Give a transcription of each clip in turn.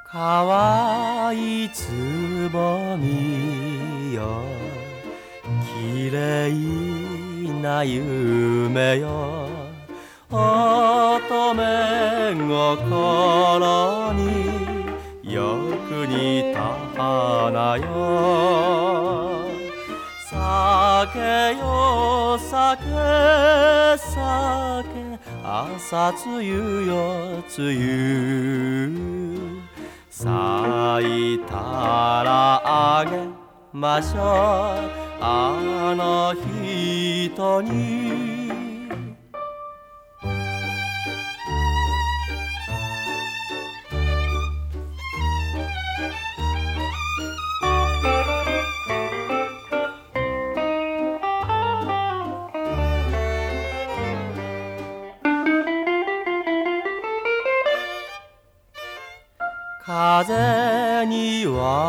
かわいいつぼみよ、きれいな夢よ、乙女心によく似た花よ。酒よ酒酒、朝露よ露、咲いたらあげましょうあの人に。風に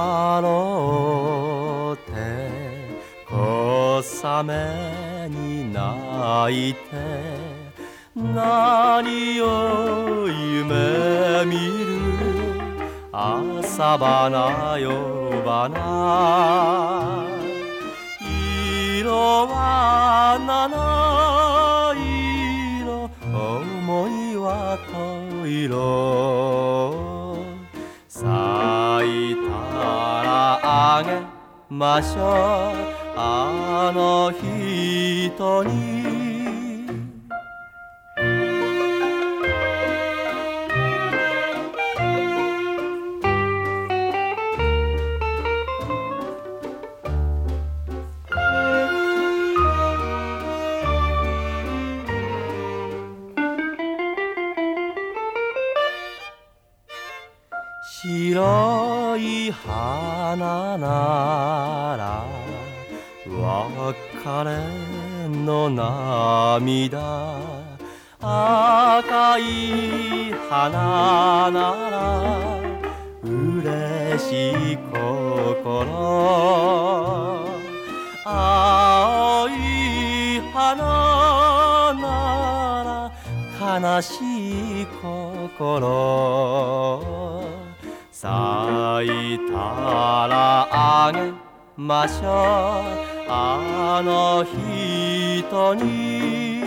笑って小雨に泣いて、何を夢見る朝花夜花。色は七色、思いは十色。咲いたらあげましょうあの人に。白い花なら別れの涙、赤い花なら嬉しい心、青い花なら悲しい心。咲いたらあげましょうあの人に。